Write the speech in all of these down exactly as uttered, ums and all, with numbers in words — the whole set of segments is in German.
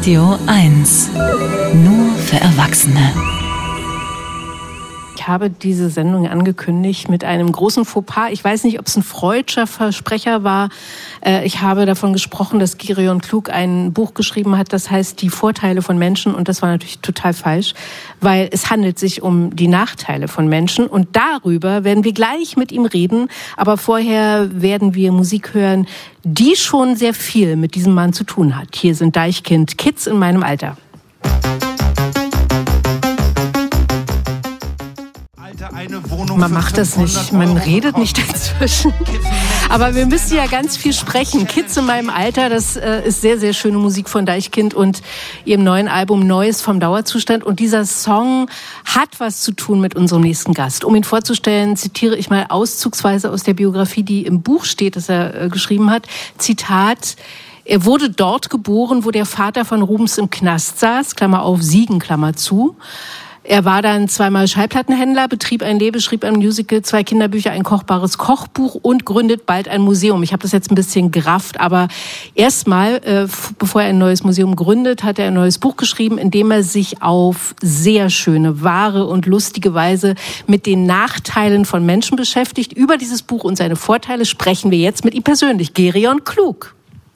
Radio eins. Nur für Erwachsene. Ich habe diese Sendung angekündigt mit einem großen Fauxpas. Ich weiß nicht, ob es ein freudscher Versprecher war. Ich habe davon gesprochen, dass Gereon Klug ein Buch geschrieben hat, das heißt Die Vorteile von Menschen. Und das war natürlich total falsch, weil es handelt sich um die Nachteile von Menschen. Und darüber werden wir gleich mit ihm reden. Aber vorher werden wir Musik hören, die schon sehr viel mit diesem Mann zu tun hat. Hier sind Deichkind, Kids in meinem Alter. Man macht das nicht, man redet nicht dazwischen. Aber wir müssen ja ganz viel sprechen. Kids in meinem Alter, das äh, ist sehr, sehr schöne Musik von Deichkind und ihrem neuen Album Neues vom Dauerzustand. Und dieser Song hat was zu tun mit unserem nächsten Gast. Um ihn vorzustellen, zitiere ich mal auszugsweise aus der Biografie, die im Buch steht, das er äh, geschrieben hat. Zitat: Er wurde dort geboren, wo der Vater von Rubens im Knast saß, Klammer auf, Siegen, Klammer zu. Er war dann zweimal Schallplattenhändler, betrieb ein Label, schrieb ein Musical, zwei Kinderbücher, ein kochbares Kochbuch und gründet bald ein Museum. Ich habe das jetzt ein bisschen gerafft, aber erstmal, äh, bevor er ein neues Museum gründet, hat er ein neues Buch geschrieben, in dem er sich auf sehr schöne, wahre und lustige Weise mit den Nachteilen von Menschen beschäftigt. Über dieses Buch und seine Vorteile sprechen wir jetzt mit ihm persönlich. Gereon Klug.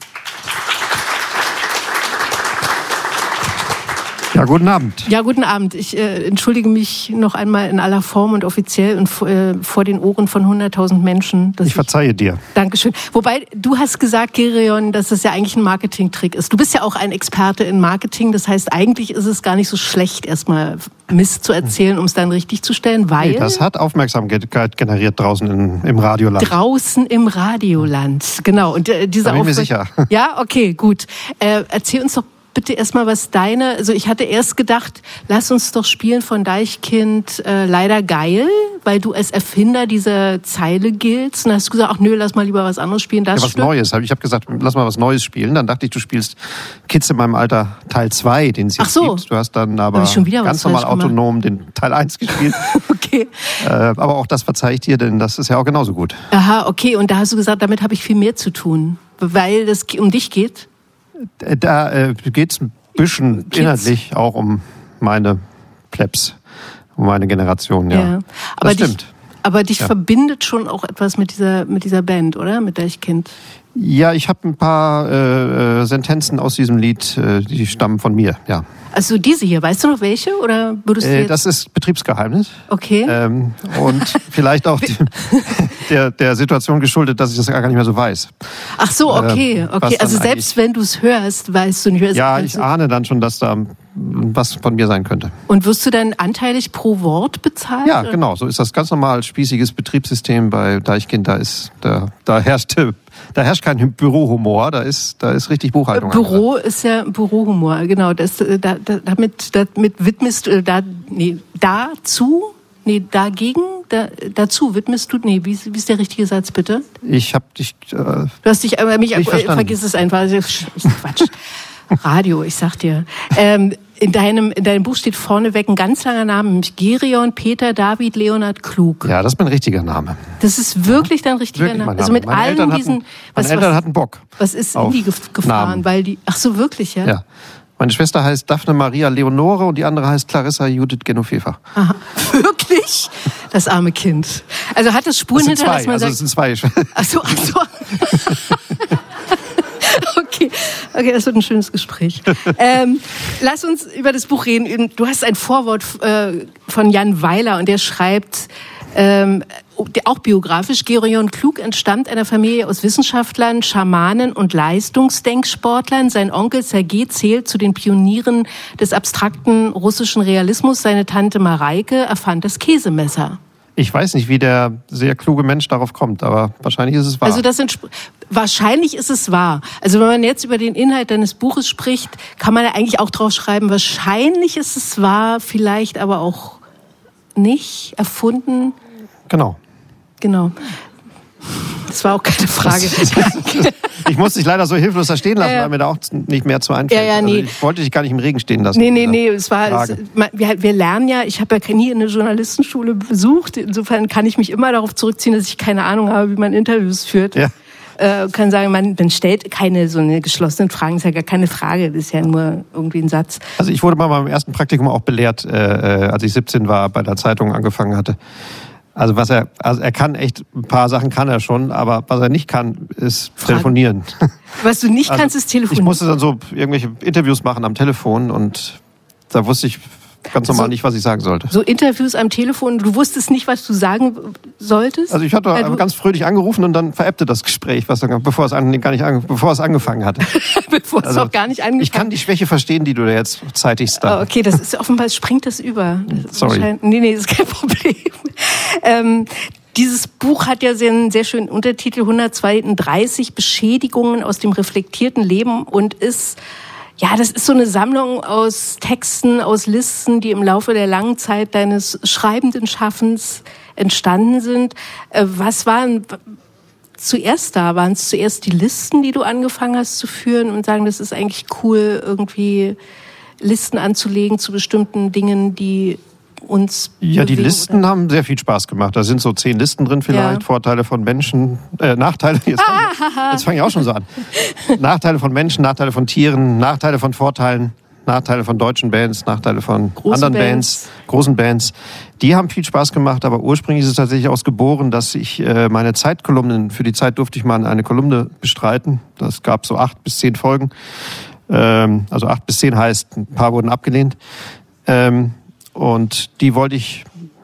Ja, guten Abend. Ja, guten Abend. Ich äh, entschuldige mich noch einmal in aller Form und offiziell und äh, vor den Ohren von hunderttausend Menschen. Dass ich verzeihe ich, dir. Dankeschön. Wobei, du hast gesagt, Gereon, dass das ja eigentlich ein Marketingtrick ist. Du bist ja auch ein Experte in Marketing. Das heißt, eigentlich ist es gar nicht so schlecht, erstmal Mist zu erzählen, um es dann richtig zu stellen, weil... Nee, das hat Aufmerksamkeit generiert draußen in, im Radioland. Draußen im Radioland, genau. Und äh, diese da bin ich mir Aufmerk- sicher. Ja, okay, gut. Äh, erzähl uns doch bitte erstmal, was deine, also ich hatte erst gedacht, lass uns doch spielen von Deichkind äh, Leider geil, weil du als Erfinder dieser Zeile giltst. Und dann hast du gesagt, ach nö, lass mal lieber was anderes spielen. Das ja, was stimmt. Neues. Ich habe gesagt, lass mal was Neues spielen. Dann dachte ich, du spielst Kids in meinem Alter Teil zwei, den es jetzt ach so. gibt. Du hast dann aber schon wieder ganz normal autonom den Teil eins gespielt. Okay. Äh, aber auch das verzeih ich dir, denn das ist ja auch genauso gut. Aha, okay. Und da hast du gesagt, damit habe ich viel mehr zu tun, weil es um dich geht? Da äh, geht es ein bisschen Kids. Inhaltlich auch um meine Plebs, um meine Generation. Ja, ja. Aber das dich, stimmt. Aber dich ja. verbindet schon auch etwas mit dieser, mit dieser Band, oder? Mit Deichkind? Ja, ich habe ein paar äh, Sentenzen aus diesem Lied, äh, die stammen von mir, ja. Also diese hier, weißt du noch welche? Oder würdest du äh, jetzt... Das ist Betriebsgeheimnis. Okay. Ähm, und vielleicht auch die, der, der Situation geschuldet, dass ich das gar nicht mehr so weiß. Ach so, okay. okay. Also selbst wenn du es hörst, weißt du nicht. Hörst, ja, ich ahne dann schon, dass da was von mir sein könnte. Und wirst du dann anteilig pro Wort bezahlt? Ja, genau. So ist das ganz normal spießiges Betriebssystem bei Deichkind. Da ist, da, da herrscht, da herrscht kein Bürohumor. Da ist, da ist richtig Buchhaltung. Büro ist ja Bürohumor, genau. Das, da, da, damit, damit widmest du, da, nee, dazu, nee, dagegen, da, dazu widmest du, nee, wie, wie ist der richtige Satz, bitte? Ich hab dich, äh, Du hast dich, äh, mich, äh, vergiss es einfach. Quatsch. Radio, ich sag dir. Ähm, in deinem, in deinem Buch steht vorneweg ein ganz langer Name, nämlich Gereon Peter David Leonhard Klug. Ja, das ist mein richtiger Name. Das ist wirklich dein richtiger wirklich Name. Name. Also mit meine allen Eltern diesen. Hatten, was, meine Eltern was, hatten Bock. Was ist in die gefahren? Namen. Weil die. Ach so, wirklich, ja? Ja. Meine Schwester heißt Daphne Maria Leonore und die andere heißt Clarissa Judith Genoveva. Aha. Wirklich? Das arme Kind. Also hat es Spuren das sind hinterlassen, zwei, man also sagt. Das sind zwei. Ach so, ach so. Okay, okay, das wird ein schönes Gespräch. ähm, lass uns über das Buch reden. Du hast ein Vorwort äh, von Jan Weiler und der schreibt, ähm, auch biografisch, Gereon Klug entstammt einer Familie aus Wissenschaftlern, Schamanen und Leistungsdenksportlern. Sein Onkel Sergei zählt zu den Pionieren des abstrakten russischen Realismus. Seine Tante Mareike erfand das Käsemesser. Ich weiß nicht, wie der sehr kluge Mensch darauf kommt, aber wahrscheinlich ist es wahr. Also das entsp- wahrscheinlich ist es wahr. Also wenn man jetzt über den Inhalt deines Buches spricht, kann man ja eigentlich auch drauf schreiben, wahrscheinlich ist es wahr, vielleicht aber auch nicht erfunden. Genau. Genau. Das war auch keine Frage. Ich muss dich leider so hilflos da stehen lassen, ja, ja. weil mir da auch nicht mehr zu einfällt. Ja, ja, nee. Also ich wollte dich gar nicht im Regen stehen lassen. Nee, nee, nee. Es war, es, wir, wir lernen ja, ich habe ja nie eine Journalistenschule besucht. Insofern kann ich mich immer darauf zurückziehen, dass ich keine Ahnung habe, wie man Interviews führt. Ja. äh, kann sagen, man, man stellt keine so eine geschlossenen Fragen, das ist ja gar keine Frage, das ist ja nur irgendwie ein Satz. Also ich wurde mal beim ersten Praktikum auch belehrt, äh, als ich siebzehn war, bei der Zeitung angefangen hatte. Also was er, also er kann echt, ein paar Sachen kann er schon, aber was er nicht kann, ist Fragen. Telefonieren. Was du nicht also kannst, ist telefonieren. Ich musste dann so irgendwelche Interviews machen am Telefon und da wusste ich ganz normal so, nicht, was ich sagen sollte. So Interviews am Telefon, du wusstest nicht, was du sagen solltest? Also ich hatte also ganz fröhlich angerufen und dann verebbte das Gespräch, was dann, bevor es an, gar nicht an, bevor es angefangen hatte. Bevor also, es auch gar nicht angefangen hat. Ich kann die Schwäche verstehen, die du da jetzt zeitigst. Da. Oh, okay, das ist offenbar, springt das über. Das Sorry. Nee, nee, das ist kein Problem. ähm, Dieses Buch hat ja einen sehr schönen Untertitel, hundertzweiunddreißig Beschädigungen aus dem reflektierten Leben und ist, ja, das ist so eine Sammlung aus Texten, aus Listen, die im Laufe der langen Zeit deines schreibenden Schaffens entstanden sind. Was waren zuerst da? Waren es zuerst die Listen, die du angefangen hast zu führen und sagen, das ist eigentlich cool, irgendwie Listen anzulegen zu bestimmten Dingen, die uns Ja, die bewegen, Listen oder? haben sehr viel Spaß gemacht. Da sind so zehn Listen drin vielleicht, Ja. Vorteile von Menschen, äh, Nachteile, jetzt fange ich, jetzt fang ich auch schon so an. Nachteile von Menschen, Nachteile von Tieren, Nachteile von Vorteilen, Nachteile von deutschen Bands, Nachteile von Großen anderen Bands. Bands, großen Bands. Die haben viel Spaß gemacht, aber ursprünglich ist es tatsächlich ausgeboren, dass ich äh, meine Zeitkolumnen, für die Zeit durfte ich mal eine Kolumne bestreiten. Das gab so acht bis zehn Folgen. Ähm, also acht bis zehn heißt, ein paar wurden abgelehnt. Ähm, Und die wollte ich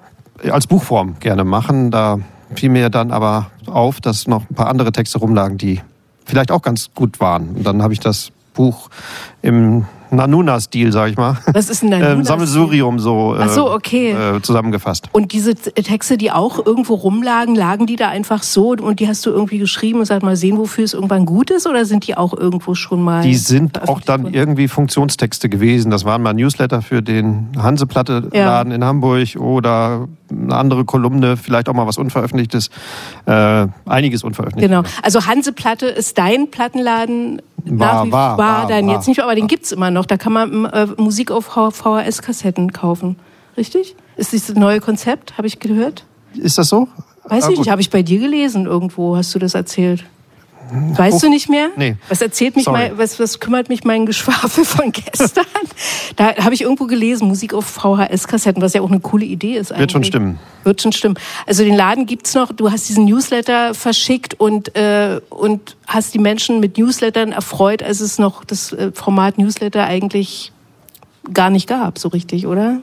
als Buchform gerne machen. Da fiel mir dann aber auf, dass noch ein paar andere Texte rumlagen, die vielleicht auch ganz gut waren. Und dann habe ich das Buch im Nanuna-Stil, sag ich mal, Was ist ein Nanuna-Stil? ähm, Sammelsurium so, äh, Ach so, okay. äh, zusammengefasst. Und diese Texte, die auch irgendwo rumlagen, lagen die da einfach so und die hast du irgendwie geschrieben und gesagt, mal sehen, wofür es irgendwann gut ist, oder sind die auch irgendwo schon mal Die sind auch dann worden? irgendwie Funktionstexte gewesen. Das waren mal Newsletter für den Hanseplatte-Laden Ja. in Hamburg oder eine andere Kolumne, vielleicht auch mal was Unveröffentlichtes. Äh, einiges Unveröffentlichtes. Genau. Also Hanseplatte ist dein Plattenladen War, nach wie war, war, war, dann war. jetzt nicht mehr, aber den gibt's immer noch. Da kann man äh, Musik auf V H S-Kassetten kaufen. Richtig? Ist dieses neue Konzept, habe ich gehört? Ist das so? Weiß Ah, ich gut. nicht, habe ich bei dir gelesen irgendwo, hast du das erzählt? Weißt du nicht mehr? Nee. Was erzählt mich Sorry. mein, was, was kümmert mich mein Geschwafel von gestern? Da habe ich irgendwo gelesen, Musik auf V H S-Kassetten, was ja auch eine coole Idee ist eigentlich. Wird schon stimmen. Wird schon stimmen. Also den Laden gibt's noch, du hast diesen Newsletter verschickt und, äh, und hast die Menschen mit Newslettern erfreut, als es noch das äh, Format Newsletter eigentlich gar nicht gab, so richtig, oder?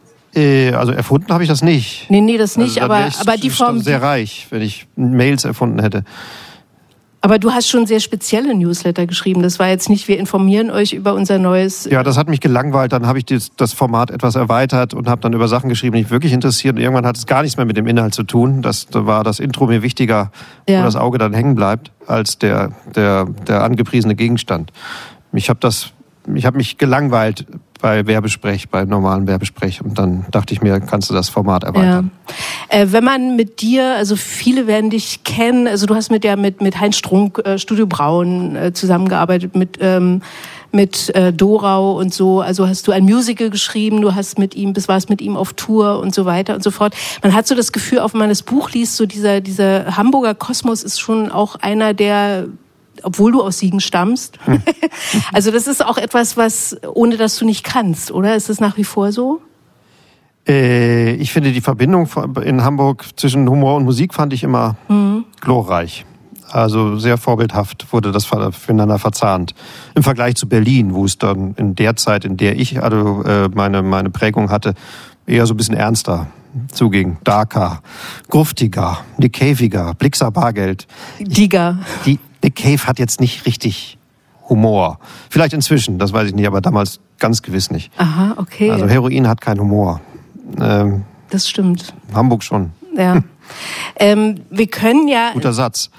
Äh, also erfunden habe ich das nicht. Nee, nee, das nicht, also, dann aber, wär ich aber die Form... sehr reich, wenn ich Mails erfunden hätte. Aber du hast schon sehr spezielle Newsletter geschrieben. Das war jetzt nicht, wir informieren euch über unser neues... Ja, das hat mich gelangweilt. Dann habe ich das, das Format etwas erweitert und habe dann über Sachen geschrieben, die mich wirklich interessieren. Und irgendwann hat es gar nichts mehr mit dem Inhalt zu tun. Das, da war das Intro mir wichtiger, Ja. wo das Auge dann hängen bleibt, als der, der, der angepriesene Gegenstand. Ich habe das, ich habe mich gelangweilt bei Werbesprech, bei normalen Werbesprech. Und dann dachte ich mir, kannst du das Format erweitern. Ja. Äh, wenn man mit dir, also viele werden dich kennen, also du hast mit der mit mit Heinz Strunk, äh, Studio Braun äh, zusammengearbeitet, mit ähm, mit äh, Dorau und so, also hast du ein Musical geschrieben, du hast mit ihm, bis warst mit ihm auf Tour und so weiter und so fort. Man hat so das Gefühl, auch wenn man das Buch liest, so dieser dieser Hamburger Kosmos ist schon auch einer der, obwohl du aus Siegen stammst. Hm. Also das ist auch etwas, was, ohne dass du nicht kannst, oder? Ist das nach wie vor so? Äh, ich finde die Verbindung in Hamburg zwischen Humor und Musik fand ich immer mhm. glorreich. Also sehr vorbildhaft wurde das miteinander verzahnt. Im Vergleich zu Berlin, wo es dann in der Zeit, in der ich also äh, meine, meine Prägung hatte, eher so ein bisschen ernster zuging. Darker, gruftiger, Nick Caviger, Blixer Bargeld. Digger. Die Nick Cave hat jetzt nicht richtig Humor. Vielleicht inzwischen, das weiß ich nicht, aber damals ganz gewiss nicht. Aha, okay. Also Heroin hat keinen Humor. Ähm, das stimmt. Hamburg schon. Ja. ähm, wir können ja... Guter Satz.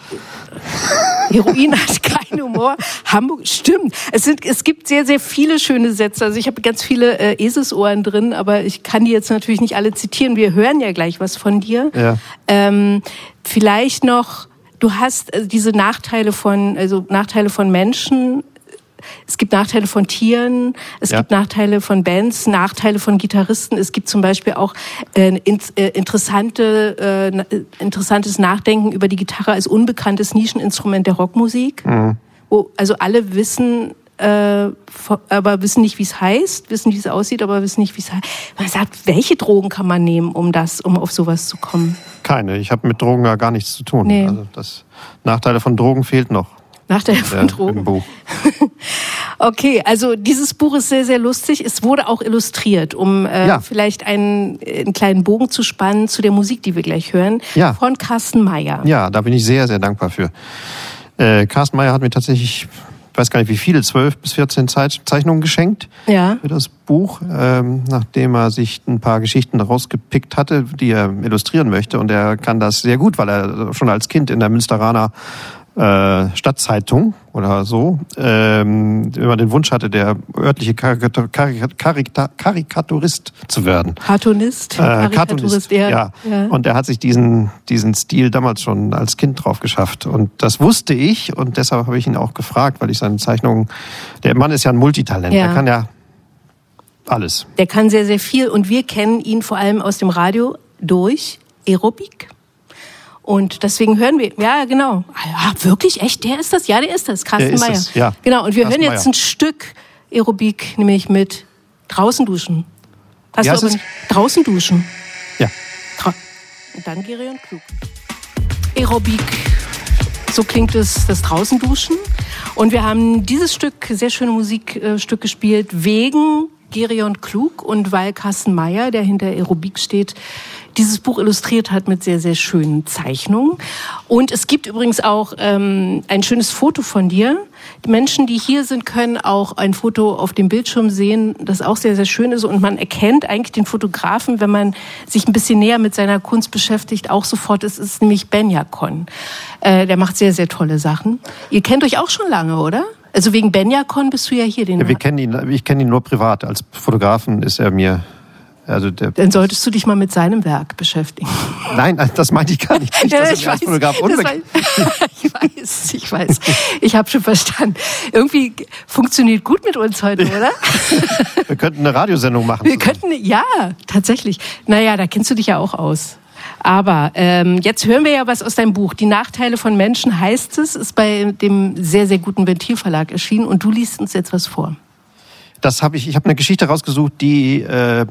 Heroin hat keinen Humor. Hamburg, stimmt. Es sind, es gibt sehr, sehr viele schöne Sätze. Also ich habe ganz viele äh, Eselsohren drin, aber ich kann die jetzt natürlich nicht alle zitieren. Wir hören ja gleich was von dir. Ja. Ähm, vielleicht noch, du hast also diese Nachteile von, also Nachteile von Menschen. es gibt Nachteile von Tieren, es ja. gibt Nachteile von Bands, Nachteile von Gitarristen. Es gibt zum Beispiel auch äh, interessante, äh, interessantes Nachdenken über die Gitarre als unbekanntes Nischeninstrument der Rockmusik. Mhm. Wo also alle wissen, äh, aber wissen nicht, wie es heißt, wissen, wie es aussieht, aber wissen nicht, wie es heißt. Man sagt, welche Drogen kann man nehmen, um das, um auf sowas zu kommen? Keine. Ich habe mit Drogen ja gar nichts zu tun. Nee. Also das Nachteile von Drogen fehlt noch. Nachteile von Drogen. Im Buch. Okay, also dieses Buch ist sehr, sehr lustig. Es wurde auch illustriert, um äh, ja. vielleicht einen, einen kleinen Bogen zu spannen zu der Musik, die wir gleich hören, ja. von Carsten Meyer. Ja, da bin ich sehr, sehr dankbar für. Äh, Carsten Meyer hat mir tatsächlich, ich weiß gar nicht wie viele, zwölf bis vierzehn Zeichnungen geschenkt ja. für das Buch, ähm, nachdem er sich ein paar Geschichten rausgepickt hatte, die er illustrieren möchte. Und er kann das sehr gut, weil er schon als Kind in der Münsteraner Äh, Stadtzeitung oder so ähm, immer den Wunsch hatte, der örtliche Karikatur, Karikatur, Karikaturist zu werden. Cartoonist? Äh, Cartoonist, ja. ja. ja. Und er hat sich diesen, diesen Stil damals schon als Kind drauf geschafft. Und das wusste ich und deshalb habe ich ihn auch gefragt, weil ich seine Zeichnungen, der Mann ist ja ein Multitalent, ja. der kann ja alles. Der kann sehr, sehr viel und wir kennen ihn vor allem aus dem Radio durch Aerobik. Und deswegen hören wir, ja genau, ah, wirklich, echt, der ist das? Ja, der ist das, Carsten Meyer. Es, ja. Genau, und wir Carsten hören jetzt Meyer. ein Stück Aerobik, nämlich mit Draußen duschen. Hast ja, du aber Draußen duschen? Ja. Tra- und dann Gereon Klug. Aerobik, so klingt es, das Draußen duschen. Und wir haben dieses Stück, sehr schöne Musikstück gespielt, wegen Gereon Klug und weil Carsten Meyer, der hinter Aerobik steht, dieses Buch illustriert hat mit sehr, sehr schönen Zeichnungen. Und es gibt übrigens auch ähm, ein schönes Foto von dir. Die Menschen, die hier sind, können auch ein Foto auf dem Bildschirm sehen, das auch sehr, sehr schön ist. Und man erkennt eigentlich den Fotografen, wenn man sich ein bisschen näher mit seiner Kunst beschäftigt, auch sofort. Es ist nämlich Benjakon. Äh, der macht sehr, sehr tolle Sachen. Ihr kennt euch auch schon lange, oder? Also wegen Benjakon bist du ja hier. Den ja, wir kennen ihn, ich kenne ihn nur privat. Als Fotografen ist er mir... Also der Dann solltest du dich mal mit seinem Werk beschäftigen. Nein, das meinte ich gar nicht. nicht ja, dass ich, ich als weiß, Fotograf unbekannt. Ich weiß, ich weiß. Ich habe schon verstanden. Irgendwie funktioniert gut mit uns heute, oder? Wir könnten eine Radiosendung machen. Wir zusammen. könnten, ja, tatsächlich. Naja, da kennst du dich ja auch aus. Aber ähm, jetzt hören wir ja was aus deinem Buch. Die Nachteile von Menschen heißt es, ist bei dem sehr, sehr guten Ventilverlag erschienen. Und du liest uns jetzt was vor. Das habe ich, ich habe eine Geschichte rausgesucht, die... Äh,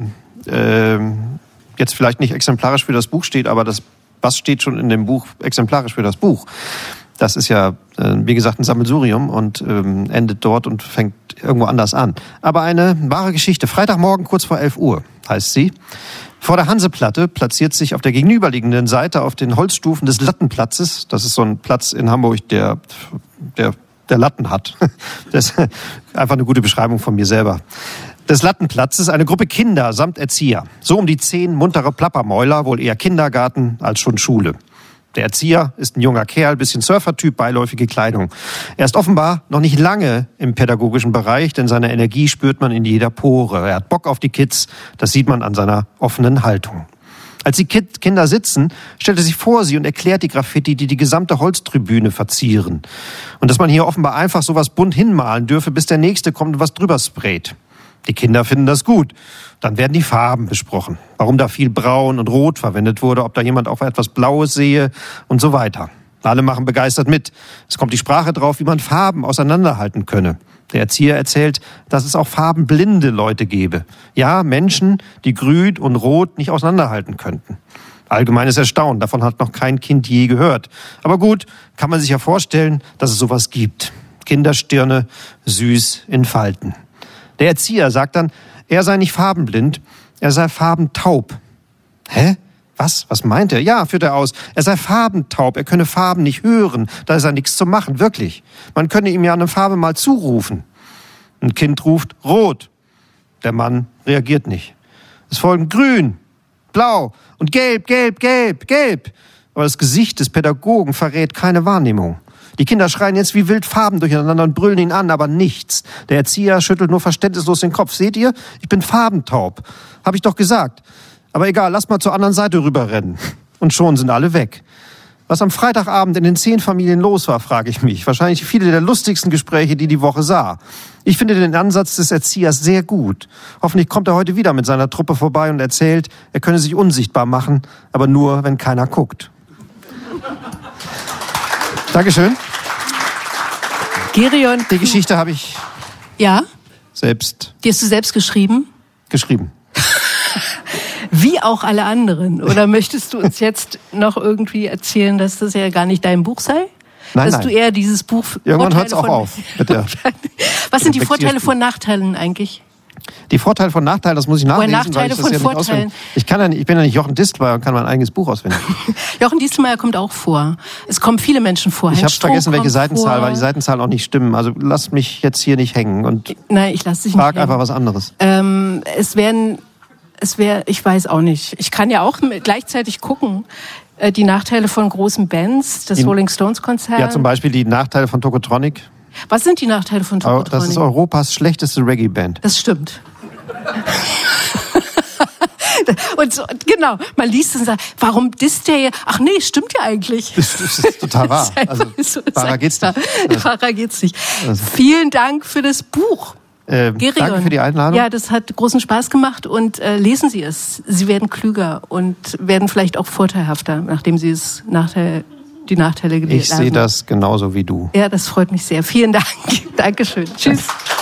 jetzt vielleicht nicht exemplarisch für das Buch steht, aber das, was steht schon in dem Buch exemplarisch für das Buch? Das ist ja, wie gesagt, ein Sammelsurium und ähm, endet dort und fängt irgendwo anders an. Aber eine wahre Geschichte. Freitagmorgen kurz vor elf Uhr heißt sie. Vor der Hanseplatte platziert sich auf der gegenüberliegenden Seite auf den Holzstufen des Lattenplatzes, das ist so ein Platz in Hamburg, der, der, der Latten hat. Das ist einfach eine gute Beschreibung von mir selber. Des Lattenplatzes eine Gruppe Kinder samt Erzieher. So um die zehn muntere Plappermäuler, wohl eher Kindergarten als schon Schule. Der Erzieher ist ein junger Kerl, bisschen Surfertyp, beiläufige Kleidung. Er ist offenbar noch nicht lange im pädagogischen Bereich, denn seine Energie spürt man in jeder Pore. Er hat Bock auf die Kids, das sieht man an seiner offenen Haltung. Als die Kinder sitzen, stellt er sich vor sie und erklärt die Graffiti, die die gesamte Holztribüne verzieren. Und dass man hier offenbar einfach sowas bunt hinmalen dürfe, bis der Nächste kommt und was drüber sprayt. Die Kinder finden das gut. Dann werden die Farben besprochen. Warum da viel Braun und Rot verwendet wurde, ob da jemand auch etwas Blaues sehe und so weiter. Alle machen begeistert mit. Es kommt die Sprache drauf, wie man Farben auseinanderhalten könne. Der Erzieher erzählt, dass es auch farbenblinde Leute gebe. Ja, Menschen, die Grün und Rot nicht auseinanderhalten könnten. Allgemeines Erstaunen, davon hat noch kein Kind je gehört. Aber gut, kann man sich ja vorstellen, dass es sowas gibt. Kinderstirne, süß in Falten. Der Erzieher sagt dann, er sei nicht farbenblind, er sei farbentaub. Hä? Was? Was meint er? Ja, führt er aus. Er sei farbentaub, er könne Farben nicht hören, da ist er nichts zu machen, wirklich. Man könne ihm ja eine Farbe mal zurufen. Ein Kind ruft rot. Der Mann reagiert nicht. Es folgen grün, blau und gelb, gelb, gelb, gelb. Aber das Gesicht des Pädagogen verrät keine Wahrnehmung. Die Kinder schreien jetzt wie wild Farben durcheinander und brüllen ihn an, aber nichts. Der Erzieher schüttelt nur verständnislos den Kopf. Seht ihr? Ich bin farbentaub. Hab ich doch gesagt. Aber egal, lass mal zur anderen Seite rüberrennen. Und schon sind alle weg. Was am Freitagabend in den zehn Familien los war, frage ich mich. Wahrscheinlich viele der lustigsten Gespräche, die die Woche sah. Ich finde den Ansatz des Erziehers sehr gut. Hoffentlich kommt er heute wieder mit seiner Truppe vorbei und erzählt, er könne sich unsichtbar machen, aber nur, wenn keiner guckt. Dankeschön. Gerion. Die Geschichte habe ich ja? selbst... Die hast du selbst geschrieben? Geschrieben. Wie auch alle anderen. Oder möchtest du uns jetzt noch irgendwie erzählen, dass das ja gar nicht dein Buch sei? Nein, dass nein. du eher dieses Buch... Irgendwann hört es auch auf. Mit der Was sind die Vorteile von Nachteilen eigentlich? Die Vorteile von Nachteilen, das muss ich nachlesen, Nachteile weil ich das von ja nicht Vorteilen. auswendig. Ich kann ja nicht, ich bin ja nicht Jochen Distelmeier und kann mein eigenes Buch auswendig. Jochen Distelmeier kommt auch vor. Es kommen viele Menschen vor. Ich habe vergessen, welche Seitenzahl, vor. weil die Seitenzahlen auch nicht stimmen. Also lass mich jetzt hier nicht hängen und Nein, ich lasse dich frag nicht einfach hängen. was anderes. Ähm, es werden, es wäre, ich weiß auch nicht. Ich kann ja auch gleichzeitig gucken. Äh, die Nachteile von großen Bands, das die, Rolling Stones Konzert. Ja, zum Beispiel die Nachteile von Tokotronic. Was sind die Nachteile von Tokotronic? Das ist Europas schlechteste Reggae-Band. Das stimmt. Und so, genau, man liest es und sagt, warum disst der hier? Ach nee, stimmt ja eigentlich. Das, das ist total wahr. Also, so, wahrer geht's nicht. Wahrer geht's nicht. Also. Vielen Dank für das Buch. Äh, danke für die Einladung. Ja, das hat großen Spaß gemacht und äh, lesen Sie es. Sie werden klüger und werden vielleicht auch vorteilhafter, nachdem Sie es Nachteil, die Nachteile gelesen haben. Ich sehe das genauso wie du. Ja, das freut mich sehr. Vielen Dank. Dankeschön. Tschüss.